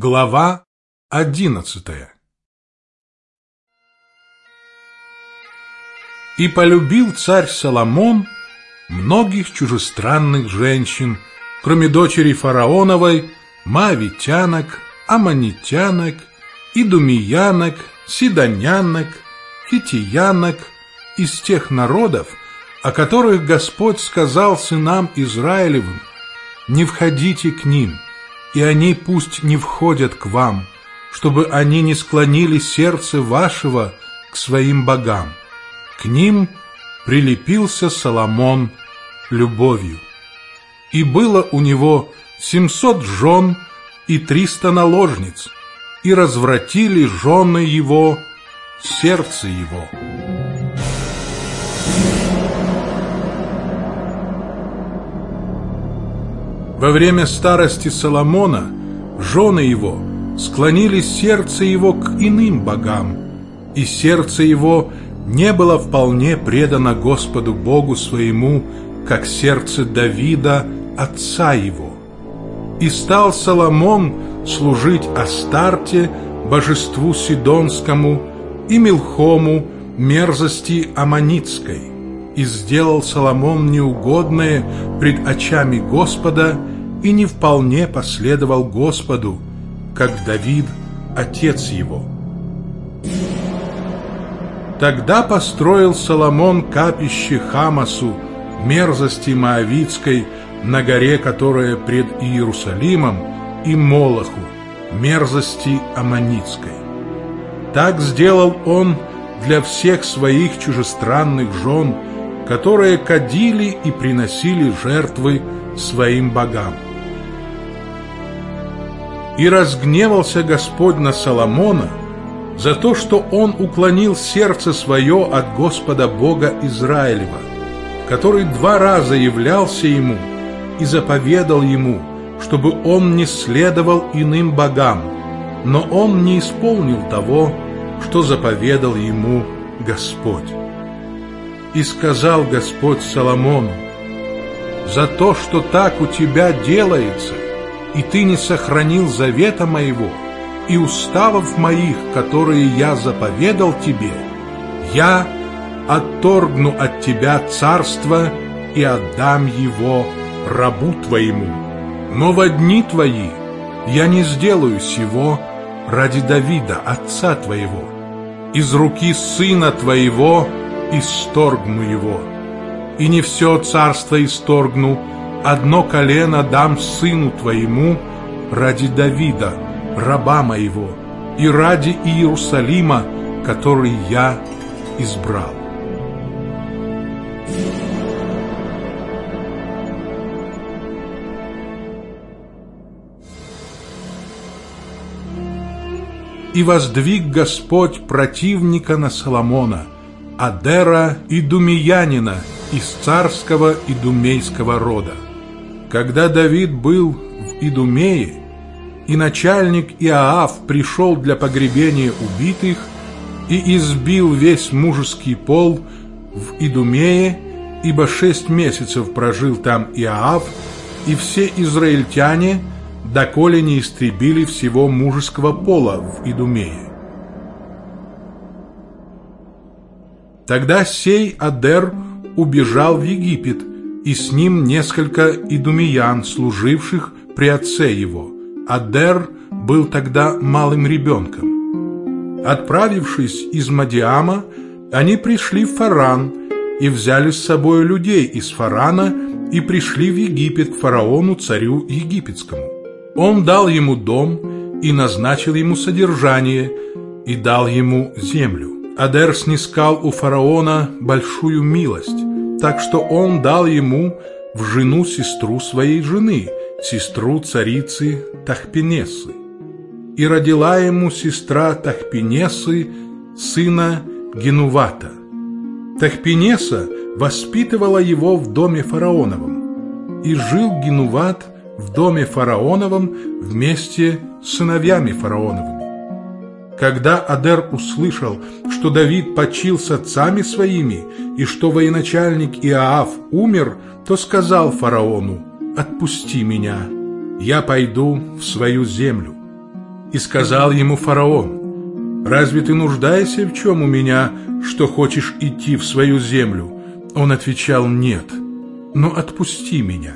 Глава 11. И полюбил царь Соломон многих чужестранных женщин, кроме дочери фараоновой, моавитянок, аммонитянок, идумеянок, сидонянок, хиттиянок, из тех народов, о которых Господь сказал сынам Израилевым: «Не входите к ним, и они пусть не входят к вам, чтобы они не склонили сердце вашего к своим богам». К ним прилепился Соломон любовью. И было у него 700 жен и 300 наложниц, и развратили жены его сердце его. Во время старости Соломона жены его склонили сердце его к иным богам, и сердце его не было вполне предано Господу Богу своему, как сердце Давида, отца его. И стал Соломон служить Астарте, божеству Сидонскому, и Милхому, мерзости Аммонитской. И сделал Соломон неугодное пред очами Господа, и не вполне последовал Господу, как Давид, отец его. Тогда построил Соломон капище Хамасу, мерзости Моавитской, на горе, которая пред Иерусалимом, и Молоху, мерзости Аммонитской. Так сделал он для всех своих чужестранных жен, которые кадили и приносили жертвы своим богам. И разгневался Господь на Соломона за то, что он уклонил сердце свое от Господа Бога Израилева, который 2 раза являлся ему и заповедал ему, чтобы он не следовал иным богам, но он не исполнил того, что заповедал ему Господь. И сказал Господь Соломону: «За то, что так у тебя делается, и ты не сохранил завета моего и уставов моих, которые я заповедал тебе, я отторгну от тебя царство и отдам его рабу твоему. Но во дни твои я не сделаю сего ради Давида, отца твоего. Из руки сына твоего исторгну его. И не все царство исторгну, одно колено дам сыну твоему ради Давида, раба моего, и ради Иерусалима, который я избрал». И воздвиг Господь противника на Соломона, Адера идумеянина из царского идумейского рода. Когда Давид был в Идумее, и начальник Иоав пришел для погребения убитых и избил весь мужеский пол в Идумее, ибо 6 месяцев прожил там Иоав, и все израильтяне, доколе не истребили всего мужеского пола в Идумее. Тогда сей Адер убежал в Египет, и с ним несколько идумеян, служивших при отце его. Адер был тогда малым ребенком. Отправившись из Мадиама, они пришли в Фаран и взяли с собой людей из Фарана и пришли в Египет к фараону, царю египетскому. Он дал ему дом и назначил ему содержание и дал ему землю. Адер снискал у фараона большую милость, так что он дал ему в жену сестру своей жены, сестру царицы Тахпенесы. И родила ему сестра Тахпенесы сына Генувата. Тахпенеса воспитывала его в доме фараоновом, и жил Генуват в доме фараоновом вместе с сыновьями фараоновыми. Когда Адер услышал, что Давид почил с отцами своими, и что военачальник Иоав умер, то сказал фараону: «Отпусти меня, я пойду в свою землю». И сказал ему фараон: «Разве ты нуждаешься в чем у меня, что хочешь идти в свою землю?» Он отвечал: «Нет, но отпусти меня».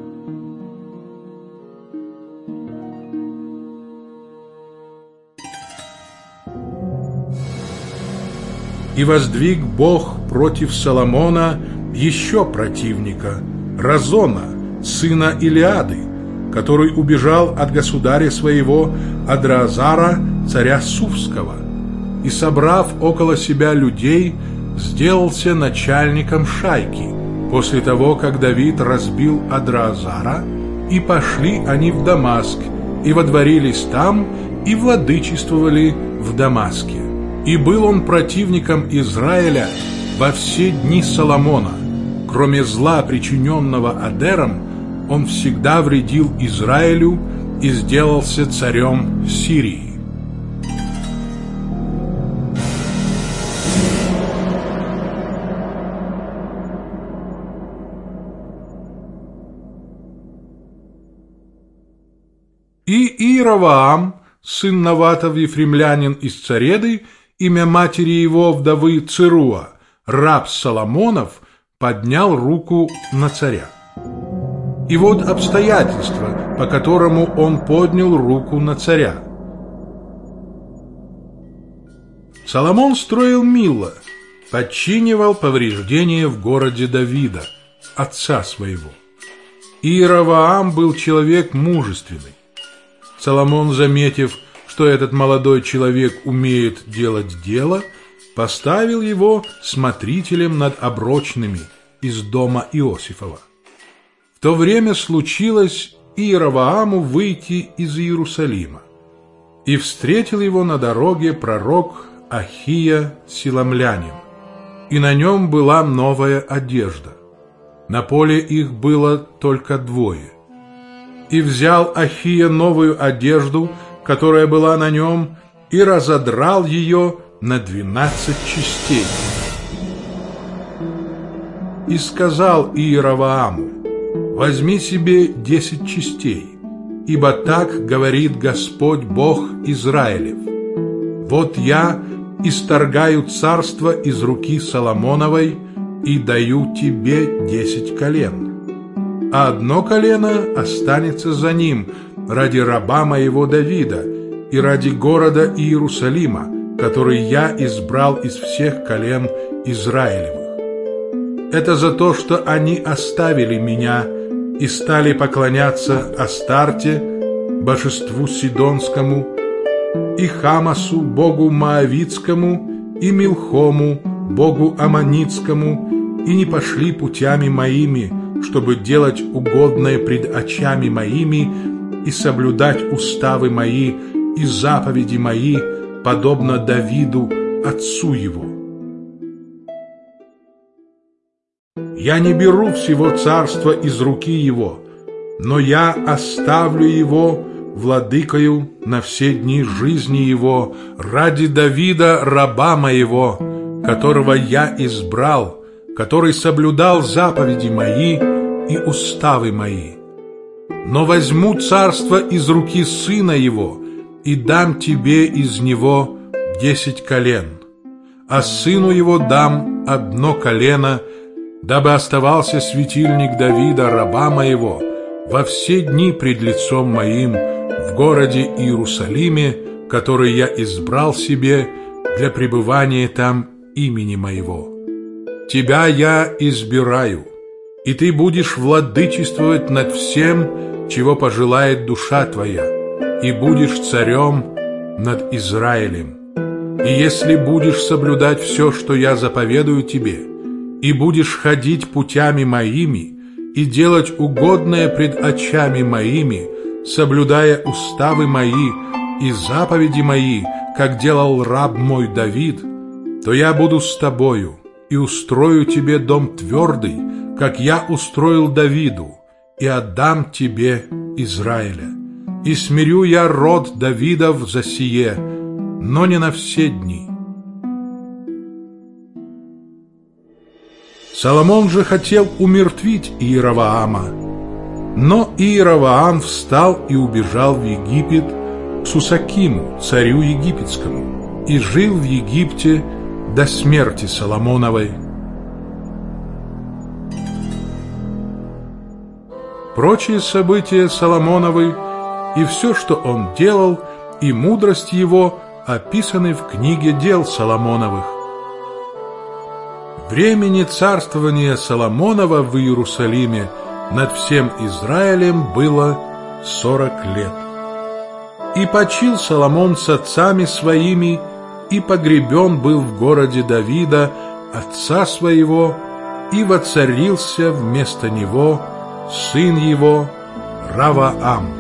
И воздвиг Бог против Соломона еще противника, Разона, сына Илиады, который убежал от государя своего Адраазара, царя Суфского, и, собрав около себя людей, сделался начальником шайки, после того, как Давид разбил Адраазара, и пошли они в Дамаск, и водворились там, и владычествовали в Дамаске. И был он противником Израиля во все дни Соломона. Кроме зла, причиненного Адером, он всегда вредил Израилю и сделался царем Сирии. И Иеровоам, сын Наватов ефремлянин из Цареды, имя матери его вдовы Церуа, раб Соломонов, поднял руку на царя. И вот обстоятельства, по которому он поднял руку на царя. Соломон строил Милло, подчинивал повреждения в городе Давида, отца своего. Иеровоам был человек мужественный. Соломон, заметив, что этот молодой человек умеет делать дело, поставил его смотрителем над оброчными из дома Иосифова. В то время случилось Иеровоаму выйти из Иерусалима, и встретил его на дороге пророк Ахия силамлянин, и на нем была новая одежда. На поле их было только двое. И взял Ахия новую одежду, которая была на нем, и разодрал ее на 12 частей. И сказал Иеровоаму: «Возьми себе 10 частей, ибо так говорит Господь Бог Израилев: вот я исторгаю царство из руки Соломоновой и даю тебе 10 колен, а одно колено останется за ним ради раба моего Давида и ради города Иерусалима, который я избрал из всех колен Израилевых. Это за то, что они оставили меня и стали поклоняться Астарте, божеству Сидонскому, и Хамасу, богу Моавитскому, и Милхому, богу Аммонитскому, и не пошли путями моими, чтобы делать угодное пред очами моими и соблюдать уставы мои и заповеди мои, подобно Давиду, отцу его. Я не беру всего царства из руки его, но я оставлю его владыкою на все дни жизни его ради Давида, раба моего, которого я избрал, который соблюдал заповеди мои и уставы мои. Но возьму царство из руки сына его и дам тебе из него 10 колен, а сыну его дам одно колено, дабы оставался светильник Давида, раба моего, во все дни пред лицом моим в городе Иерусалиме, который я избрал себе для пребывания там имени моего. Тебя я избираю, и ты будешь владычествовать над всем, чего пожелает душа твоя, и будешь царем над Израилем. И если будешь соблюдать все, что я заповедую тебе, и будешь ходить путями моими, и делать угодное пред очами моими, соблюдая уставы мои и заповеди мои, как делал раб мой Давид, то я буду с тобою и устрою тебе дом твердый, как я устроил Давиду, и отдам тебе Израиля. И смирю я род Давидов за сие, но не на все дни». Соломон же хотел умертвить Иеровоама, но Иеровоам встал и убежал в Египет, Сусакиму, царю египетскому, и жил в Египте до смерти Соломоновой. Прочие события Соломоновы и все, что он делал, и мудрость его описаны в книге дел Соломоновых. Времени царствования Соломонова в Иерусалиме над всем Израилем было 40 лет. И почил Соломон с отцами своими, и погребен был в городе Давида, отца своего, и воцарился вместо него сын его Раваам.